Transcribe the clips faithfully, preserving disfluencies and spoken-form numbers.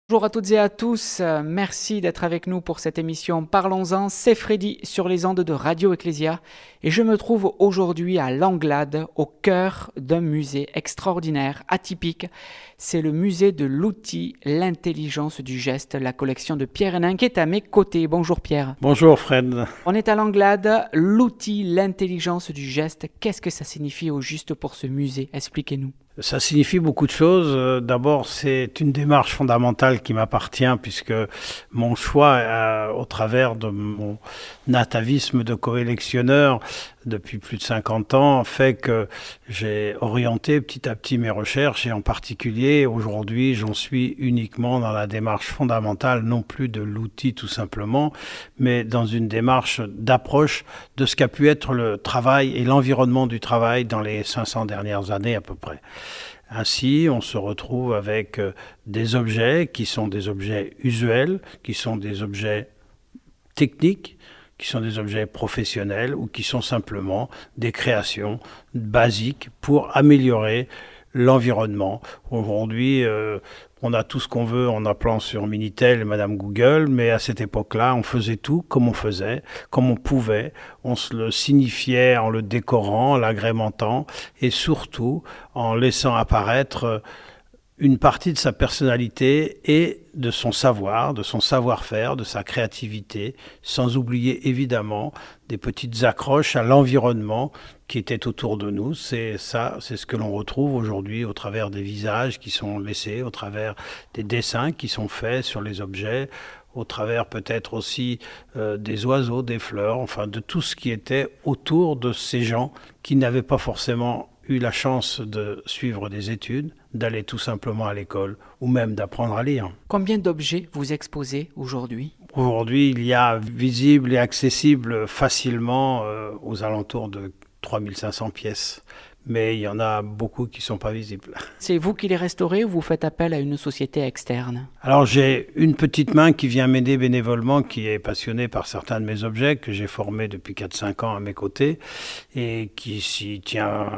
Bonjour à toutes et à tous, euh, merci d'être avec nous pour cette émission Parlons-en, c'est Freddy sur les ondes de Radio Ecclésia et je me trouve aujourd'hui à Langlade, au cœur d'un musée extraordinaire, atypique. C'est le musée de l'outil, l'intelligence du geste, la collection de Pierre Hénin qui est à mes côtés. Bonjour Pierre. Bonjour Fred. On est à Langlade, l'outil, l'intelligence du geste, qu'est-ce que ça signifie au juste pour ce musée? Expliquez-nous. Ça signifie beaucoup de choses. D'abord, c'est une démarche fondamentale qui m'appartient puisque mon choix, euh, au travers de mon atavisme de collectionneur depuis plus de cinquante ans, fait que j'ai orienté petit à petit mes recherches et en particulier, aujourd'hui, j'en suis uniquement dans la démarche fondamentale, non plus de l'outil tout simplement, mais dans une démarche d'approche de ce qu'a pu être le travail et l'environnement du travail dans les cinq cents dernières années à peu près. Ainsi, on se retrouve avec des objets qui sont des objets usuels, qui sont des objets techniques, qui sont des objets professionnels ou qui sont simplement des créations basiques pour améliorer l'environnement. Aujourd'hui, euh, on a tout ce qu'on veut en appelant sur Minitel Madame Google, mais à cette époque-là, on faisait tout comme on faisait, comme on pouvait. On se le signifiait en le décorant, en l'agrémentant et surtout en laissant apparaître une partie de sa personnalité et de son savoir, de son savoir-faire, de sa créativité, sans oublier évidemment des petites accroches à l'environnement qui était autour de nous. C'est ça, c'est ce que l'on retrouve aujourd'hui au travers des visages qui sont laissés, au travers des dessins qui sont faits sur les objets, au travers peut-être aussi euh, des oiseaux, des fleurs, enfin de tout ce qui était autour de ces gens qui n'avaient pas forcément eu la chance de suivre des études, d'aller tout simplement à l'école ou même d'apprendre à lire. Combien d'objets vous exposez aujourd'hui ? Aujourd'hui, il y a visible et accessible facilement euh, aux alentours de trois mille cinq cents pièces. Mais il y en a beaucoup qui ne sont pas visibles. C'est vous qui les restaurez ou vous faites appel à une société externe ? Alors j'ai une petite main qui vient m'aider bénévolement, qui est passionnée par certains de mes objets, que j'ai formés depuis quatre à cinq ans à mes côtés, et qui s'y tient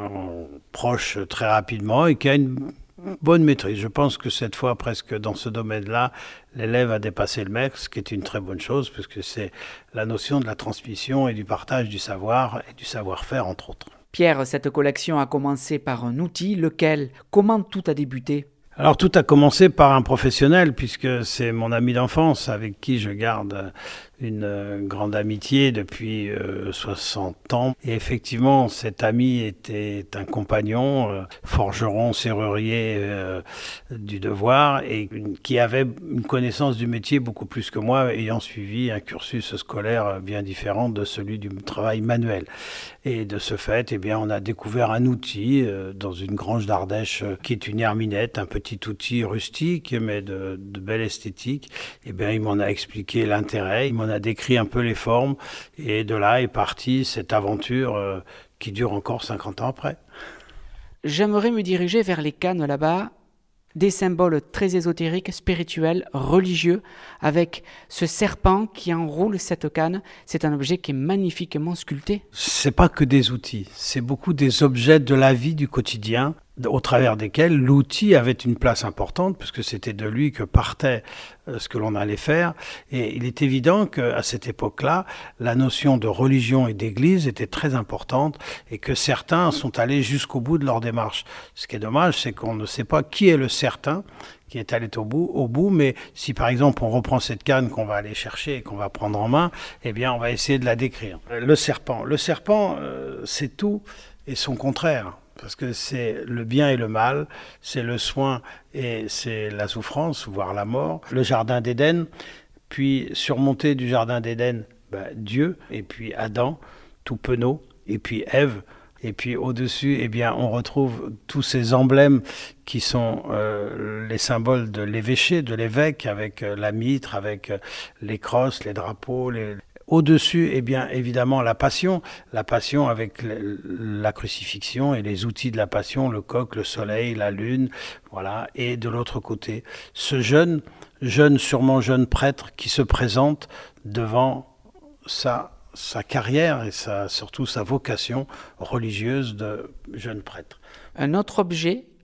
proche très rapidement et qui a une bonne maîtrise. Je pense que cette fois, presque dans ce domaine-là, l'élève a dépassé le maître, ce qui est une très bonne chose, puisque c'est la notion de la transmission et du partage du savoir et du savoir-faire, entre autres. Pierre, cette collection a commencé par un outil, lequel, comment tout a débuté ? Alors tout a commencé par un professionnel, puisque c'est mon ami d'enfance avec qui je garde une euh, grande amitié depuis euh, soixante ans. Et effectivement, cet ami était un compagnon, euh, forgeron, serrurier euh, du devoir, et une, qui avait une connaissance du métier beaucoup plus que moi, ayant suivi un cursus scolaire bien différent de celui du travail manuel. Et de ce fait, eh bien, on a découvert un outil euh, dans une grange d'Ardèche euh, qui est une herminette, un petit outil rustique, mais de, de belle esthétique. Eh bien, il m'en a expliqué l'intérêt, il m'en a décrit un peu les formes, et de là est partie cette aventure euh, qui dure encore cinquante ans après. J'aimerais me diriger vers les cannes là-bas, des symboles très ésotériques, spirituels, religieux, avec ce serpent qui enroule cette canne. C'est un objet qui est magnifiquement sculpté. C'est pas que des outils, c'est beaucoup des objets de la vie du quotidien, au travers desquels l'outil avait une place importante, puisque c'était de lui que partait ce que l'on allait faire. Et il est évident qu'à cette époque-là, la notion de religion et d'église était très importante et que certains sont allés jusqu'au bout de leur démarche. Ce qui est dommage, c'est qu'on ne sait pas qui est le certain qui est allé au bout, au bout, mais si par exemple on reprend cette canne qu'on va aller chercher et qu'on va prendre en main, eh bien on va essayer de la décrire. Le serpent, le serpent, euh, c'est tout et son contraire. Parce que c'est le bien et le mal, c'est le soin et c'est la souffrance, voire la mort. Le jardin d'Éden, puis surmonté du jardin d'Éden, ben, Dieu, et puis Adam, tout penaud, et puis Ève, et puis au-dessus, eh bien, on retrouve tous ces emblèmes qui sont euh, les symboles de l'évêché, de l'évêque, avec euh, la mitre, avec euh, les crosses, les drapeaux, les... Au-dessus, eh bien, évidemment, la passion. La passion avec la crucifixion et les outils de la passion, le coq, le soleil, la lune, voilà. Et de l'autre côté, ce jeune, jeune, sûrement jeune prêtre qui se présente devant sa, sa carrière et sa, surtout sa vocation religieuse de jeune prêtre. Un autre objet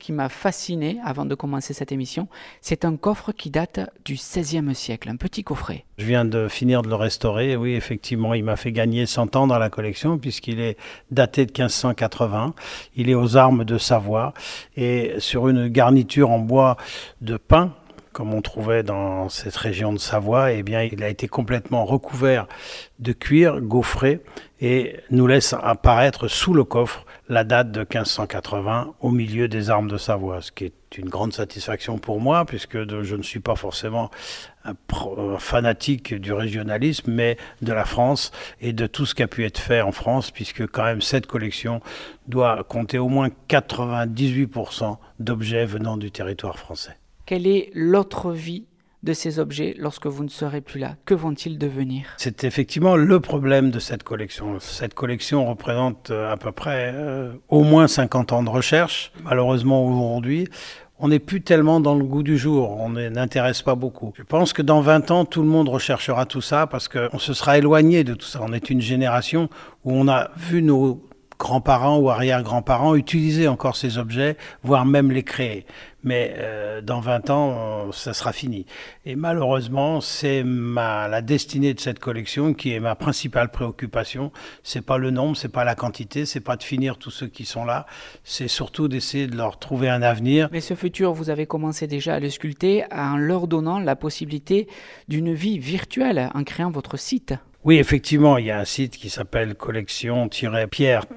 qui m'a fasciné avant de commencer cette émission. C'est un coffre qui date du seizième siècle, un petit coffret. Je viens de finir de le restaurer. Oui, effectivement, il m'a fait gagner cent ans dans la collection puisqu'il est daté de quinze cent quatre-vingts. Il est aux armes de Savoie et sur une garniture en bois de pin, comme on trouvait dans cette région de Savoie, eh bien, il a été complètement recouvert de cuir gaufré et nous laisse apparaître sous le coffre la date de quinze cent quatre-vingts au milieu des armes de Savoie, ce qui est une grande satisfaction pour moi, puisque de, je ne suis pas forcément un, pro, un fanatique du régionalisme, mais de la France et de tout ce qui a pu être fait en France, puisque quand même cette collection doit compter au moins quatre-vingt-dix-huit pour cent d'objets venant du territoire français. Quelle est l'autre vie de ces objets lorsque vous ne serez plus là? Que vont-ils devenir? C'est effectivement le problème de cette collection. Cette collection représente à peu près euh, au moins cinquante ans de recherche. Malheureusement, aujourd'hui, on n'est plus tellement dans le goût du jour, on n'intéresse pas beaucoup. Je pense que dans vingt ans, tout le monde recherchera tout ça parce qu'on se sera éloigné de tout ça. On est une génération où on a vu nos grands-parents ou arrière-grands-parents utiliser encore ces objets, voire même les créer. Mais euh, dans vingt ans, ça sera fini. Et malheureusement, c'est ma, la destinée de cette collection qui est ma principale préoccupation. C'est pas le nombre, c'est pas la quantité, c'est pas de finir tous ceux qui sont là. C'est surtout d'essayer de leur trouver un avenir. Mais ce futur, vous avez commencé déjà à le sculpter en leur donnant la possibilité d'une vie virtuelle en créant votre site. Oui, effectivement, il y a un site qui s'appelle collection pierre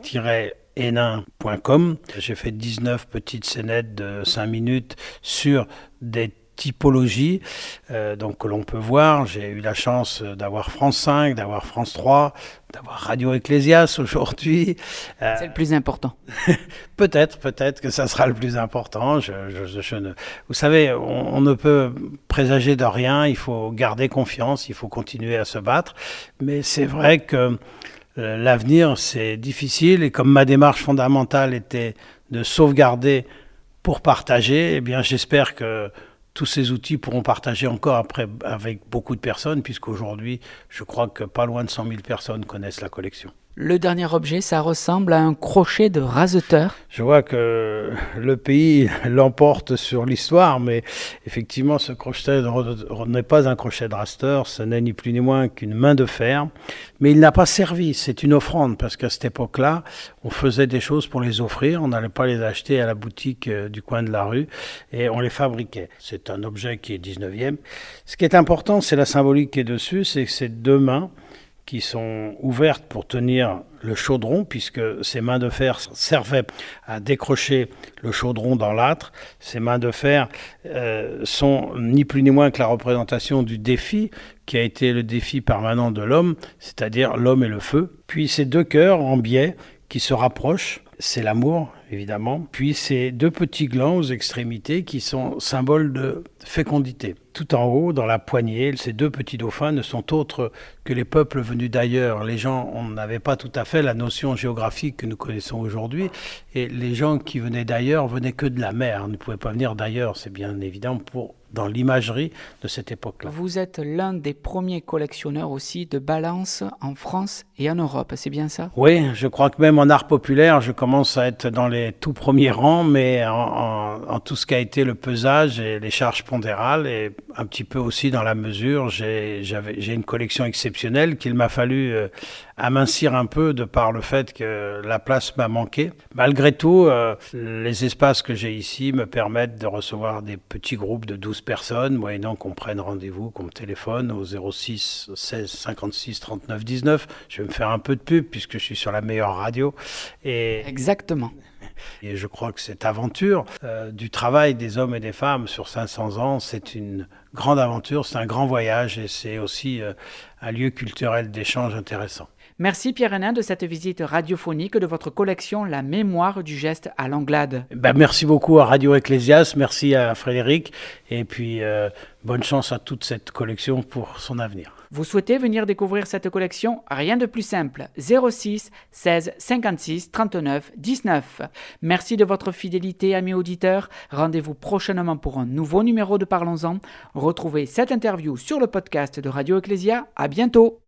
hénin point com. J'ai fait dix-neuf petites scénettes de cinq minutes sur des typologies euh, donc que l'on peut voir. J'ai eu la chance d'avoir France cinq, d'avoir France trois, d'avoir Radio Ecclésias aujourd'hui. Euh, C'est le plus important. peut-être, peut-être que ça sera le plus important. Je, je, je ne... Vous savez, on, on ne peut présager de rien. Il faut garder confiance, il faut continuer à se battre. Mais c'est vrai que euh, l'avenir, c'est difficile. Et comme ma démarche fondamentale était de sauvegarder pour partager, eh bien, j'espère que tous ces outils pourront partager encore après avec beaucoup de personnes, puisqu'aujourd'hui, je crois que pas loin de cent mille personnes connaissent la collection. Le dernier objet, ça ressemble à un crochet de raseteur. Je vois que le pays l'emporte sur l'histoire, mais effectivement, ce crochet n'est pas un crochet de raseteur, ce n'est ni plus ni moins qu'une main de fer. Mais il n'a pas servi, c'est une offrande, parce qu'à cette époque-là, on faisait des choses pour les offrir, on n'allait pas les acheter à la boutique du coin de la rue, et on les fabriquait. C'est un objet qui est dix-neuvième. Ce qui est important, c'est la symbolique qui est dessus, c'est que ces deux mains qui sont ouvertes pour tenir le chaudron, puisque ces mains de fer servaient à décrocher le chaudron dans l'âtre. Ces mains de fer euh, sont ni plus ni moins que la représentation du défi, qui a été le défi permanent de l'homme, c'est-à-dire l'homme et le feu. Puis ces deux cœurs en biais qui se rapprochent, c'est l'amour, évidemment. Puis ces deux petits glands aux extrémités qui sont symboles de fécondité. Tout en haut, dans la poignée, ces deux petits dauphins ne sont autres que les peuples venus d'ailleurs. Les gens, on n'avait pas tout à fait la notion géographique que nous connaissons aujourd'hui. Et les gens qui venaient d'ailleurs venaient que de la mer. Ils ne pouvaient pas venir d'ailleurs, c'est bien évident, pour dans l'imagerie de cette époque-là. Vous êtes l'un des premiers collectionneurs aussi de balances en France et en Europe, c'est bien ça? Oui, je crois que même en art populaire, je commence à être dans les tout premiers rangs, mais en, en, en tout ce qui a été le pesage et les charges pondérales, et un petit peu aussi dans la mesure, j'ai, j'avais, j'ai une collection exceptionnelle qu'il m'a fallu euh, amincir un peu de par le fait que la place m'a manqué. Malgré tout, euh, les espaces que j'ai ici me permettent de recevoir des petits groupes de douze personnes, moyennant qu'on prenne rendez-vous, qu'on me téléphone au zéro six seize cinquante-six trente-neuf dix-neuf. Je vais me faire un peu de pub puisque je suis sur la meilleure radio. Et exactement. Et je crois que cette aventure euh, du travail des hommes et des femmes sur cinq cents ans, c'est une grande aventure, c'est un grand voyage et c'est aussi euh, un lieu culturel d'échange intéressant. Merci Pierre Hénin de cette visite radiophonique de votre collection La mémoire du geste à Langlade. Ben, merci beaucoup à Radio Ecclésias, merci à Frédéric et puis euh, bonne chance à toute cette collection pour son avenir. Vous souhaitez venir découvrir cette collection? Rien de plus simple. zéro six seize cinquante-six trente-neuf dix-neuf. Merci de votre fidélité, amis auditeurs. Rendez-vous prochainement pour un nouveau numéro de Parlons-en. Retrouvez cette interview sur le podcast de Radio Ecclésia. À bientôt.